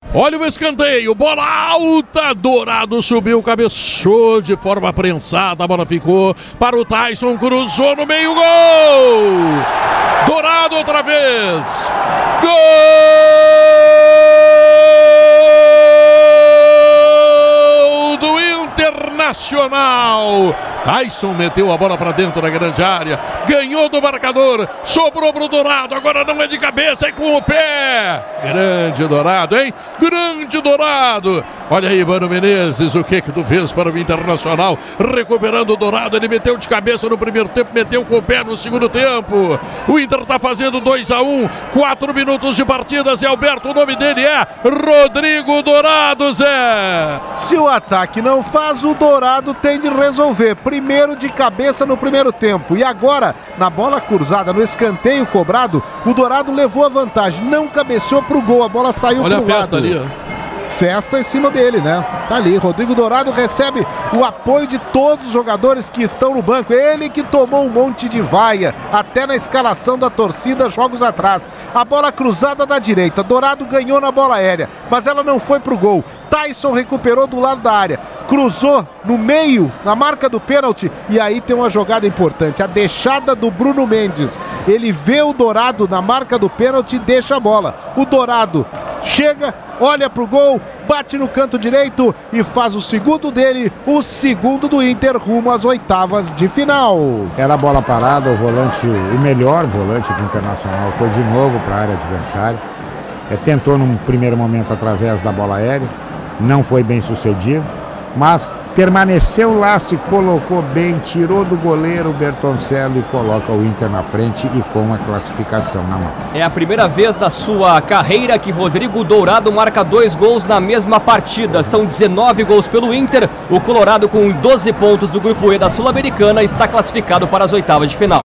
Olha o escanteio, bola alta, Dourado subiu, cabeçou de forma prensada, a bola ficou para o Tyson, cruzou no meio, gol! Dourado outra vez, gol do Internacional! Tyson meteu a bola para dentro da grande área, ganhou do marcador, sobrou pro Dourado, agora não é de cabeça, é com o pé. Grande Dourado, hein? Grande Dourado. Olha aí, Mano Menezes, o que tu fez para o Internacional? Recuperando o Dourado, ele meteu de cabeça no primeiro tempo, meteu com o pé no segundo tempo. O Inter tá fazendo 2-1, 4 minutos de partida, Zé Alberto, o nome dele é Rodrigo Dourado, Zé. Se o ataque não faz, o Dourado tem de resolver. Primeiro de cabeça no primeiro tempo. E agora, na bola cruzada, no escanteio cobrado, o Dourado levou a vantagem. Não cabeceou pro gol, a bola saiu pro lado. Olha a festa ali, ó. Festa em cima dele, né? Tá ali, Rodrigo Dourado recebe o apoio de todos os jogadores que estão no banco. Ele que tomou um monte de vaia, até na escalação da torcida jogos atrás. A bola cruzada da direita, Dourado ganhou na bola aérea, mas ela não foi pro gol. Tyson recuperou do lado da área, cruzou no meio, na marca do pênalti, e aí tem uma jogada importante, a deixada do Bruno Mendes. Ele vê o Dourado na marca do pênalti e deixa a bola. O Dourado chega, olha pro gol, bate no canto direito e faz o segundo dele, o segundo do Inter rumo às oitavas de final. Era a bola parada, o melhor volante do Internacional foi de novo para a área adversária. Tentou num primeiro momento através da bola aérea, não foi bem sucedido, mas permaneceu lá, se colocou bem, tirou do goleiro Bertoncello e coloca o Inter na frente e com a classificação na mão. É a primeira vez da sua carreira que Rodrigo Dourado marca 2 gols na mesma partida. São 19 gols pelo Inter. O Colorado, com 12 pontos do Grupo E da Sul-Americana, está classificado para as oitavas de final.